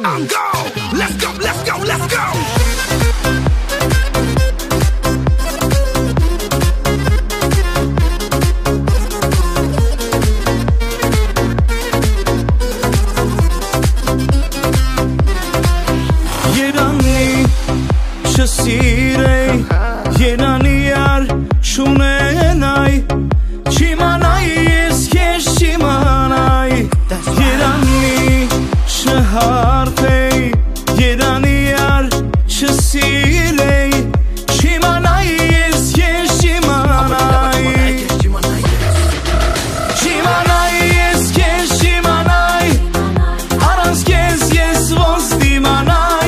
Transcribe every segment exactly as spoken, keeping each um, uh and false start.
and go. Let's go, let's go, let's go. Sirei Yerani yar Shunenai Chimanai Eskesh Chimanai Yerani Shahartei Yerani yar Shasirei Chimanai Eskesh Chimanai Chimanai Eskesh Chimanai Aras kes yes was dimanai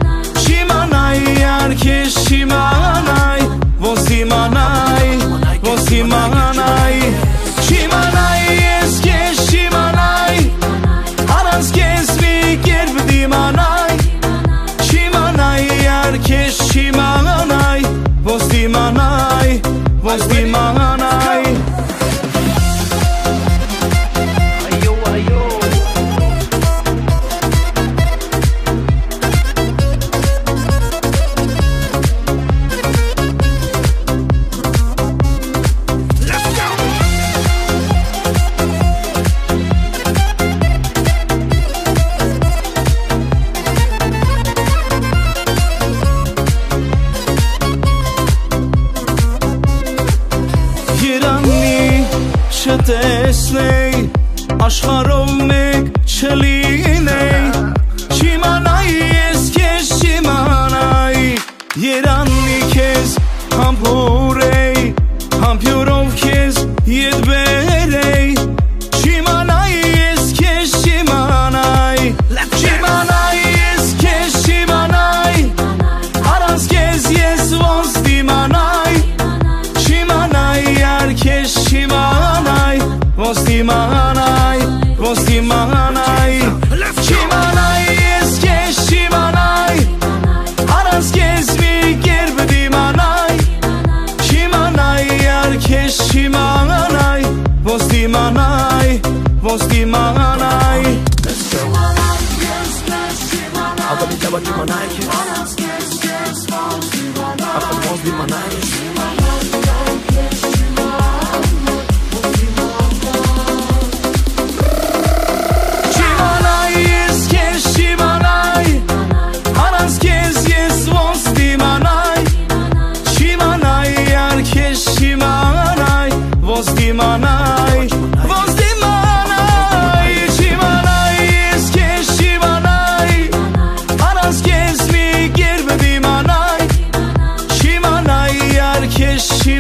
Chimanai, vos dimanai, vos dimanai Chimanai, es que chimanai Aras kes mi gerb dimanai Chimanai, ar que chimanai Vos dimanai, vos dimanai Ayo, ayo Չտեսնեի, աշխարհով մեկ չլինեի Չիմանայի ես քեզ չիմանայի Երանի քեզ համբուրեի Համբյուրով քեզ ետ բերեի Չիմանայի ես քեզ չիմանայի Չիմանայի ես քեզ չիմանայի Առանց քեզ ես ոնց դիմանայի Չիմանայի ար քեզ չիմանայի Vos dimanai, vos dimanai Chimanai, es que chimanai Aras kes mi gerb dimanai Chimanai, ar que chimanai Vos dimanai, vos dimanai Agora me chama Chimanai Agora vos dimanai Vos dimanai, vos dimanai Chimanai, es que chimanai Aras kes mi gerb dimanai Chimanai, ar que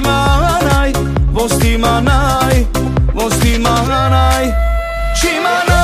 chimanai Vos dimanai, vos dimanai Chimanai